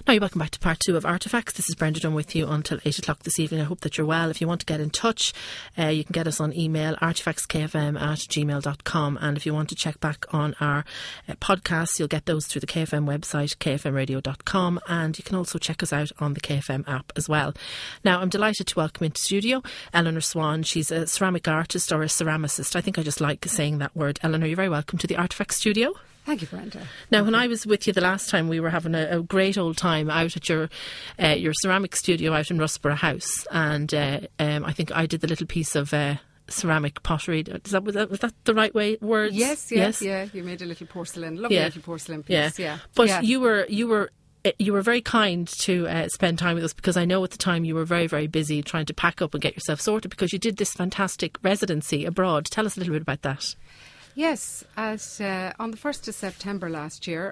Now you're welcome back to part 2 of Artefacts. This is Brenda Dunn with you until 8 o'clock this evening. I hope that you're well. If you want to get in touch, you can get us on email, artefactskfm@gmail.com. And if you want to check back on our podcasts, you'll get those through the KFM website, kfmradio.com. And you can also check us out on the KFM app as well. Now, I'm delighted to welcome into studio Eleanor Swan. She's a ceramic artist or a ceramicist. I think I just like saying that word. Eleanor, you're very welcome to the Artefacts studio. Thank you, Brenda. Now, when I was with you the last time, we were having a great old time out at your ceramic studio out in Russborough House, and I think I did the little piece of ceramic pottery. Was that the right words? Yes. You made a little porcelain, lovely little porcelain piece. Yeah. But you were very kind to spend time with us, because I know at the time you were very, very busy trying to pack up and get yourself sorted, because you did this fantastic residency abroad. Tell us a little bit about that. Yes, on the 1st of September last year,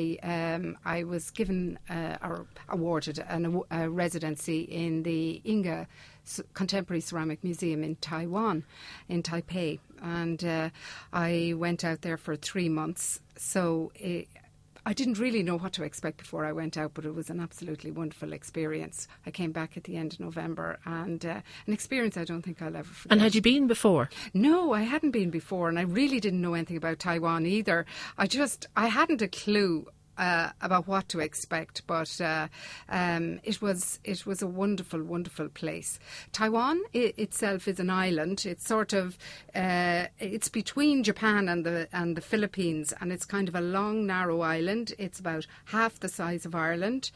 I was given or awarded a residency in the Inga Contemporary Ceramic Museum in Taiwan, in Taipei, and I went out there for 3 months. So I didn't really know what to expect before I went out, but it was an absolutely wonderful experience. I came back at the end of November, and an experience I don't think I'll ever forget. And had you been before? No, I hadn't been before, and I really didn't know anything about Taiwan either. I hadn't a clue about what to expect, but it was a wonderful, wonderful place. Taiwan itself is an island. It's sort of it's between Japan and the Philippines, and it's kind of a long, narrow island. It's about half the size of Ireland.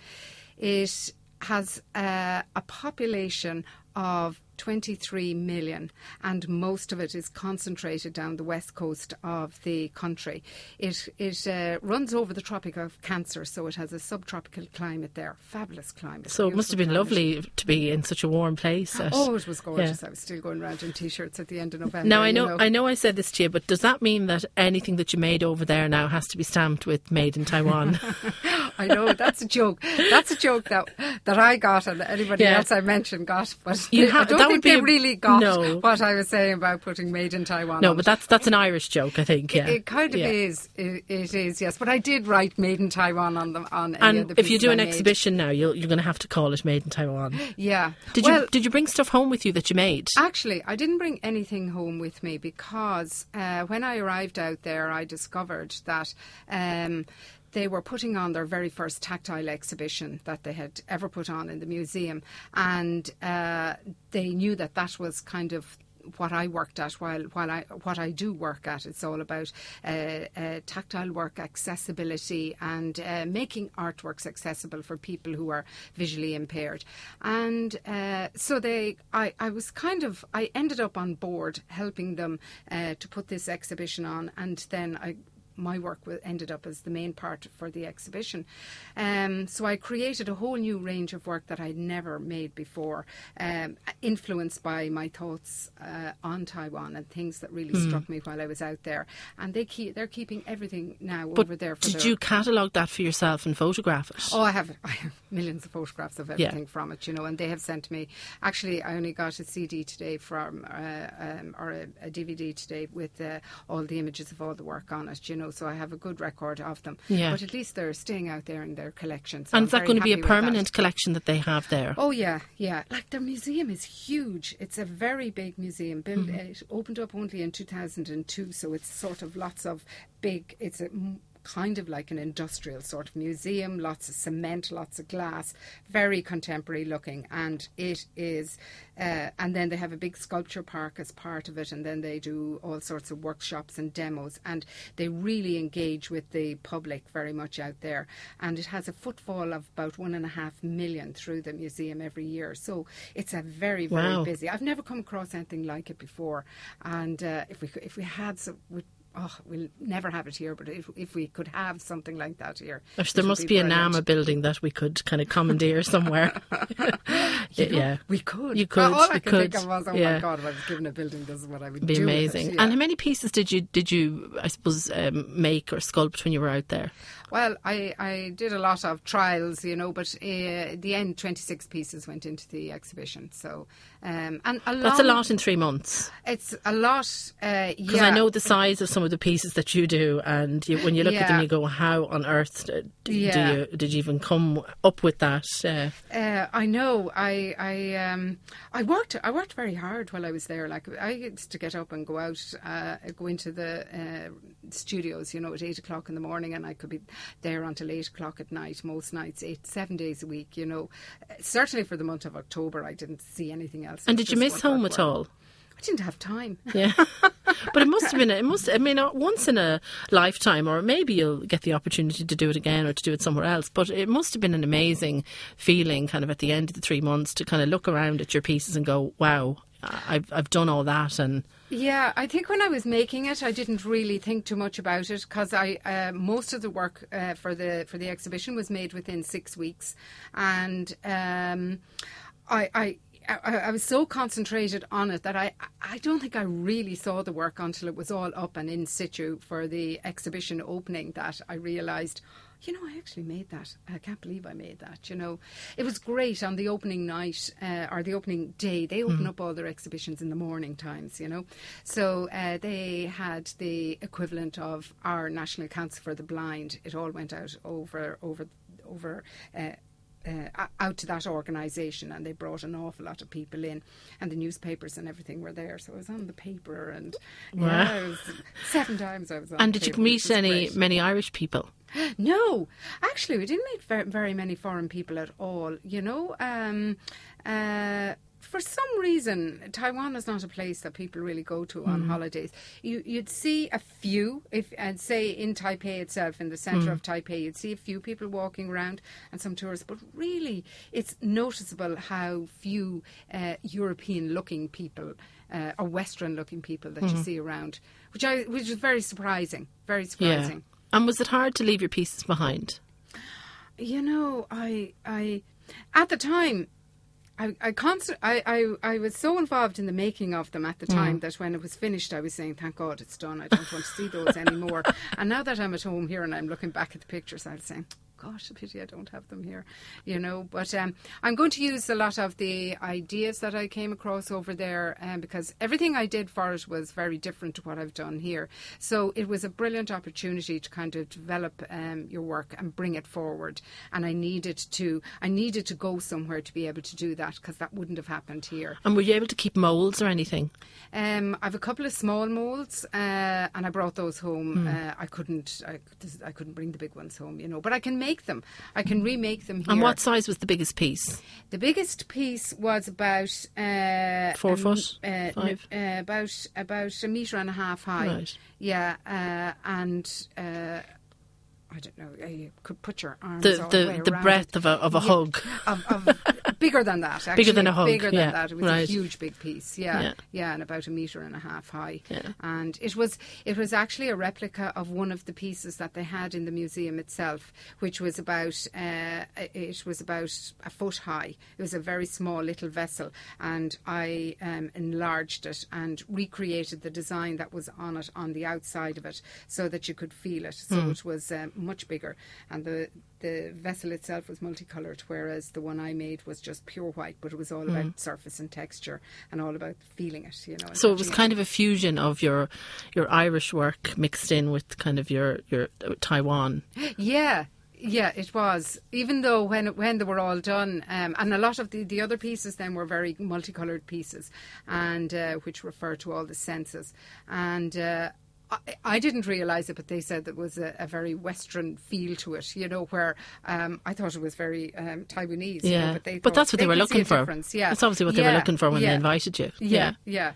It has a population of 23 million, and most of it is concentrated down the west coast of the country. It runs over the Tropic of Cancer, so it has a subtropical climate there. Fabulous climate. So it must have been lovely to be in such a warm place. Oh, it was gorgeous. Yeah. I was still going around in t-shirts at the end of November. Now, I know I said this to you, but does that mean that anything that you made over there now has to be stamped with Made in Taiwan? I know, that's a joke. That's a joke that I got, and anybody else I mentioned got, but I don't think they really got what I was saying about putting Made in Taiwan. No, but that's an Irish joke, I think. Yeah, it kind of is. It is, yes. But I did write Made in Taiwan on any and of the if you do an I exhibition now, you're going to have to call it Made in Taiwan. Yeah. Did you bring stuff home with you that you made? Actually, I didn't bring anything home with me, because when I arrived out there, I discovered that they were putting on their very first tactile exhibition that they had ever put on in the museum, and they knew that was kind of what I worked at what I do work at. It's all about tactile work, accessibility, and making artworks accessible for people who are visually impaired. And so I ended up on board helping them to put this exhibition on, and then my work ended up as the main part for the exhibition. So I created a whole new range of work that I'd never made before, influenced by my thoughts on Taiwan and things that really struck me while I was out there. And they're keeping everything now over there. Did you catalogue that for yourself and photograph it? Oh, I have millions of photographs of everything from it, and they have sent me. Actually, I only got a CD today or a DVD today with all the images of all the work on it, so I have a good record of them. Yeah. But at least they're staying out there in their collections. So and is that going to be a permanent collection that they have there? Oh, yeah. Like, their museum is huge. It's a very big museum. It opened up only in 2002, so it's sort of lots of big... It's a kind of like an industrial sort of museum, lots of cement, lots of glass, very contemporary looking, and it is and then they have a big sculpture park as part of it, and then they do all sorts of workshops and demos, and they really engage with the public very much out there, and it has a footfall of about 1.5 million through the museum every year, so it's a very, very busy. I've never come across anything like it before, and if we had some... we'll never have it here, but if we could have something like that here... There must be a NAMA building that we could kind of commandeer somewhere. We could. You could. All I could think of was, my God, if I was given a building, this is what I would do. Be amazing. Yeah. And how many pieces did you I suppose, make or sculpt when you were out there? Well, I did a lot of trials, but at the end, 26 pieces went into the exhibition. So, that's a lot in 3 months. It's a lot, Because I know the size of some of the pieces that you do, and when you look at them, you go, "How on earth did you even come up with that?" I know. I worked very hard while I was there. Like, I used to get up and go out, go into the studios, at 8:00 in the morning, and I could be there until 8:00 at night. Most nights, 7 days a week. Certainly for the month of October, I didn't see anything else. And did you miss home at all? I didn't have time. Yeah, but it must have been. Once in a lifetime, or maybe you'll get the opportunity to do it again or to do it somewhere else. But it must have been an amazing feeling, kind of at the end of the 3 months, to kind of look around at your pieces and go, "Wow, I've done all that." And yeah, I think when I was making it, I didn't really think too much about it, because most of the work for the exhibition was made within 6 weeks, and I was so concentrated on it that I don't think I really saw the work until it was all up and in situ for the exhibition opening, that I realised, I actually made that. I can't believe I made that, It was great on the opening night, or the opening day. They open up all their exhibitions in the morning times, So they had the equivalent of our National Council for the Blind. It all went out over out to that organisation, and they brought an awful lot of people in, and the newspapers and everything were there, so I was on the paper, and it was 7 times I was on. And the did paper, you meet many Irish people? No, actually we didn't meet very many foreign people at all, for some reason, Taiwan is not a place that people really go to on holidays. You'd see a few, and say in Taipei itself, in the centre of Taipei, you'd see a few people walking around and some tourists. But really, it's noticeable how few European-looking people or Western-looking people that you see around, which is very surprising. Very surprising. Yeah. And was it hard to leave your pieces behind? I at the time, I was so involved in the making of them at the time that when it was finished, I was saying, "Thank God it's done. I don't want to see those anymore." And now that I'm at home here and I'm looking back at the pictures, I was saying, "Gosh, a pity I don't have them here," But I'm going to use a lot of the ideas that I came across over there, because everything I did for it was very different to what I've done here. So it was a brilliant opportunity to kind of develop your work and bring it forward. And I needed to go somewhere to be able to do that, because that wouldn't have happened here. And were you able to keep moulds or anything? I've a couple of small moulds, and I brought those home. I couldn't bring the big ones home, but I can make them. I can remake them here. And what size was the biggest piece? The biggest piece was about 4 foot, 5? About 1.5 meters high. Right. Yeah, and I don't know. You could put your arms all the way around the breadth it. of a hug. Bigger than that, actually. Bigger than a hug. Bigger than that. It was a huge, big piece. Yeah, and about 1.5 meters high. Yeah. And it was actually a replica of one of the pieces that they had in the museum itself, which was about a foot high. It was a very small little vessel, and I enlarged it and recreated the design that was on it on the outside of it, so that you could feel it. So it was much bigger, and the vessel itself was multicoloured, whereas the one I made was just pure white, but it was all about surface and texture and all about feeling it, So it was kind of a fusion of your Irish work mixed in with kind of your Taiwan. Yeah, it was. Even though when they were all done, and a lot of the other pieces then were very multicoloured pieces, and which refer to all the senses. And I didn't realise it, but they said there was a very Western feel to it, where I thought it was very Taiwanese. Yeah, but that's what they were looking for. Yeah. That's obviously what they were looking for when they invited you. Yeah.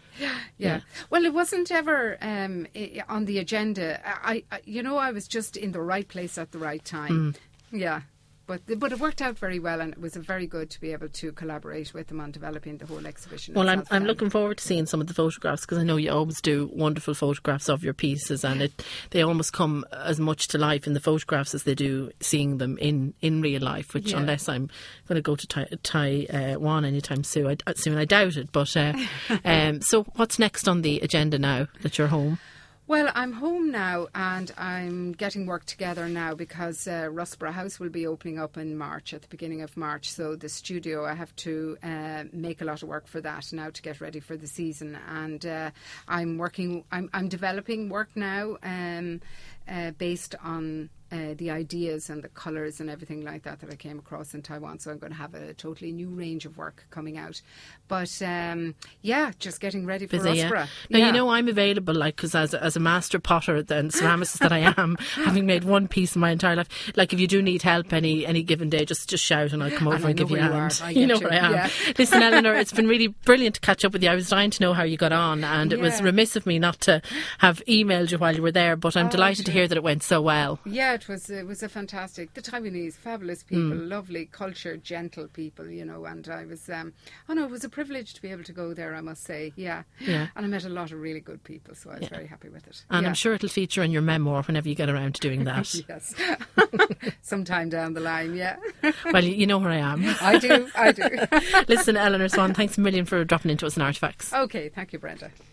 Well, it wasn't ever on the agenda. I was just in the right place at the right time. Yeah. But it worked out very well, and it was very good to be able to collaborate with them on developing the whole exhibition. Well, I'm looking forward to seeing some of the photographs, because I know you always do wonderful photographs of your pieces, and they almost come as much to life in the photographs as they do seeing them in real life, which unless I'm going to go to Taiwan anytime soon, I doubt it. But so what's next on the agenda now that you're home? Well, I'm home now and I'm getting work together now because Russborough House will be opening up in March, at the beginning of March. So the studio, I have to make a lot of work for that now to get ready for the season. And I'm developing work now based on the ideas and the colours and everything like that I came across in Taiwan. So I'm going to have a totally new range of work coming out. But just getting ready for Russborough. Now, you know, I'm available, like, because as a master potter and ceramicist that I am, having made one piece in my entire life, like, if you do need help any given day, just shout and I'll come over and give you a hand. You know where I am. Yeah. Listen, Eleanor, it's been really brilliant to catch up with you. I was dying to know how you got on, and it was remiss of me not to have emailed you while you were there, but I'm delighted to hear that it went so well. Yeah, it was a fantastic. The Taiwanese, fabulous people, lovely, cultured, gentle people, you know, and I was, it was a privilege to be able to go there, I must say, yeah. And I met a lot of really good people, so I was very happy with it. And I'm sure it'll feature in your memoir whenever you get around to doing that. Yes. Sometime down the line, yeah. Well, you know where I am. I do. Listen, Eleanor Swan, thanks a million for dropping into us in Artefacts. Okay, thank you, Brenda.